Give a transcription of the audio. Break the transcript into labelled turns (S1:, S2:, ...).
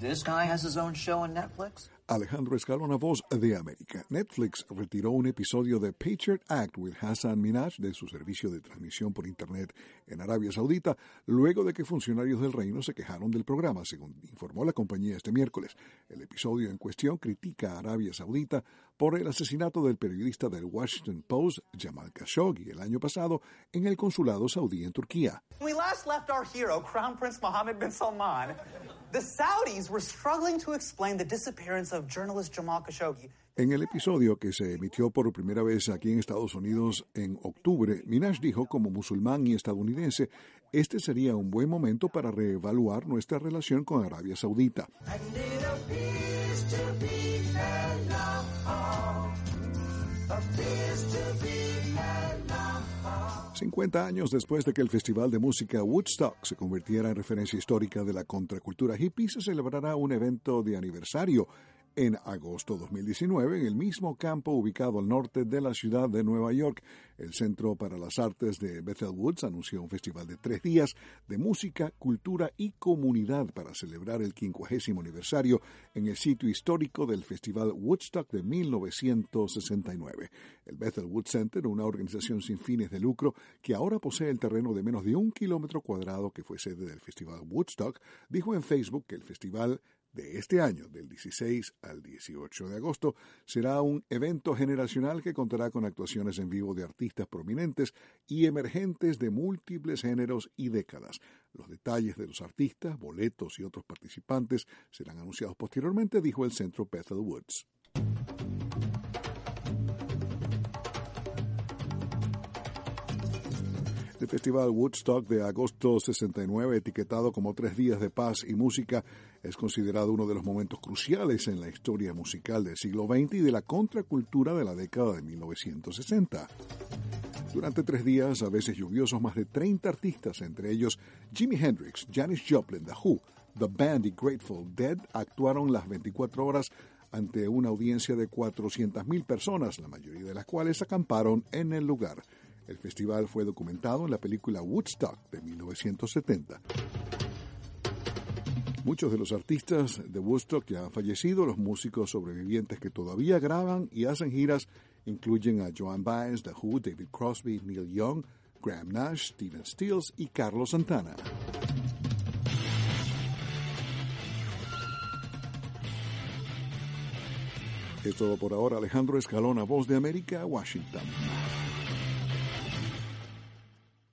S1: This guy has his own show on Netflix?
S2: Alejandro Escalona, Voz de América. Netflix retiró un episodio de Patriot Act with Hassan Minhaj de su servicio de transmisión por Internet en Arabia Saudita, luego de que funcionarios del reino se quejaron del programa, según informó la compañía este miércoles. El episodio en cuestión critica a Arabia Saudita por el asesinato del periodista del Washington Post, Jamal Khashoggi, el año pasado en el consulado saudí en Turquía.
S3: When we last left our hero, Crown Prince Mohammed bin Salman, the Saudis were struggling to explain the disappearance of journalist Jamal Khashoggi.
S2: En el episodio que se emitió por primera vez aquí en Estados Unidos en octubre, Minhaj dijo, como musulmán y estadounidense, este sería un buen momento para reevaluar nuestra relación con Arabia Saudita. 50 años después de que el Festival de Música Woodstock se convirtiera en referencia histórica de la contracultura hippie, se celebrará un evento de aniversario en agosto 2019 en el mismo campo ubicado al norte de la ciudad de Nueva York. El Centro para las Artes de Bethel Woods anunció un festival de 3 días de música, cultura y comunidad para celebrar el 50º aniversario en el sitio histórico del Festival Woodstock de 1969. El Bethel Woods Center, una organización sin fines de lucro que ahora posee el terreno de menos de 1 kilómetro cuadrado que fue sede del Festival Woodstock, dijo en Facebook que el festival de este año, del 16 al 18 de agosto, será un evento generacional que contará con actuaciones en vivo de artistas prominentes y emergentes de múltiples géneros y décadas. Los detalles de los artistas, boletos y otros participantes serán anunciados posteriormente, dijo el centro Bethel Woods. El Festival Woodstock de agosto 69, etiquetado como 3 días de paz y música, es considerado uno de los momentos cruciales en la historia musical del siglo XX y de la contracultura de la década de 1960. Durante 3 días, a veces lluviosos, más de 30 artistas, entre ellos Jimi Hendrix, Janis Joplin, The Who, The Band y Grateful Dead, actuaron las 24 horas ante una audiencia de 400.000 personas, la mayoría de las cuales acamparon en el lugar. El festival fue documentado en la película Woodstock de 1970. Muchos de los artistas de Woodstock ya han fallecido. Los músicos sobrevivientes que todavía graban y hacen giras incluyen a Joan Baez, The Who, David Crosby, Neil Young, Graham Nash, Stephen Stills y Carlos Santana. Es todo por ahora. Alejandro Escalona, Voz de América, Washington.